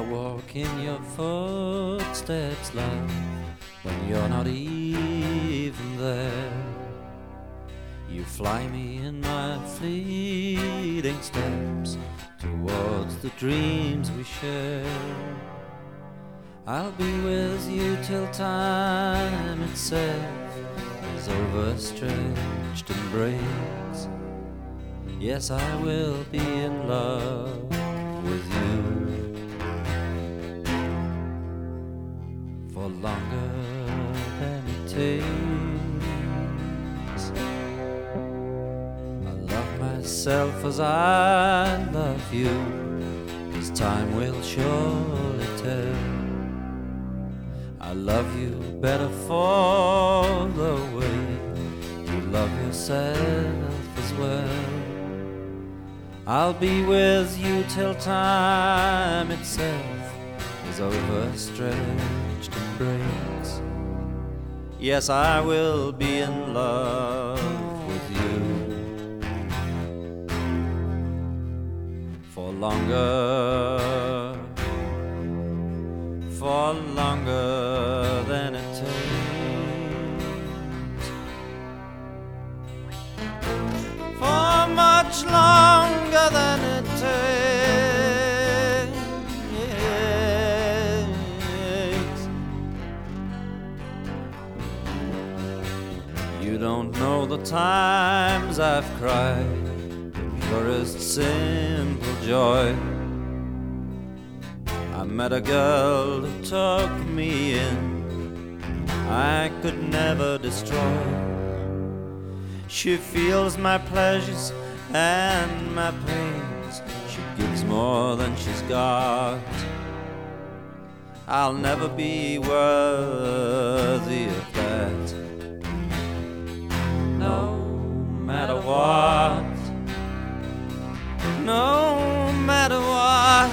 walk in your footsteps, love, when you're not even there. You fly me in my fleeting steps towards the dreams we share. I'll be with you till time itself is overstretched and breaks. Yes, I will be in love with you for longer than it takes. I love myself as I love you, as time will surely tell. I love you better for the way you love yourself as well. I'll be with you till time itself is overstretched and breaks. Yes, I will be in love with you for longer than it takes, for much longer than it takes. You don't know the times I've cried the purest simple joy. I met a girl who took me in, I could never destroy. She feels my pleasures and my pains, she gives more than she's got. I'll never be worthy of that, no matter what, no matter what.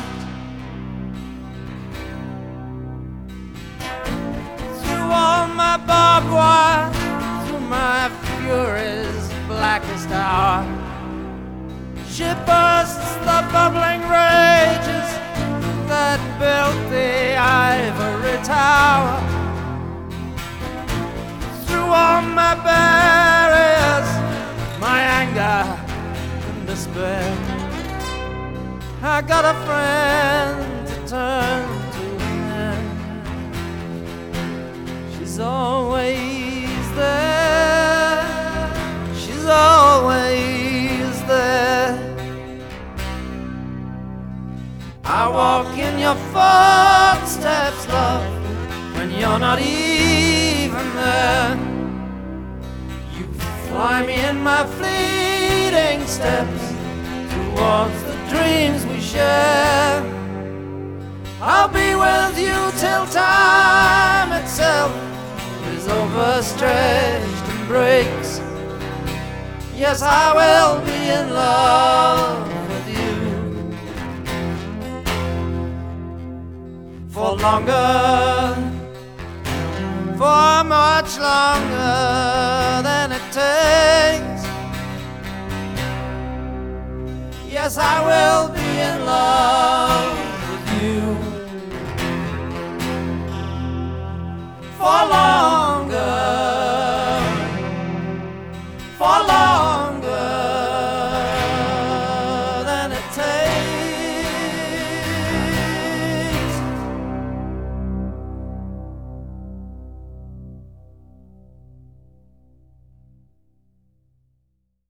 All my barbed wire, through my fury's blackest hour, she bursts the bubbling rages that built the ivory tower. Through all my barriers, my anger and despair, I got a friend to turn to. She's always there, she's always there. I walk in your footsteps, love, when you're not even there. You fly me in my fleeting steps towards the dreams we share. I'll be with you till time itself is overstretched and breaks. Yes, I will be in love with you for longer, for much longer than it takes. Yes, I will be in love with you for long.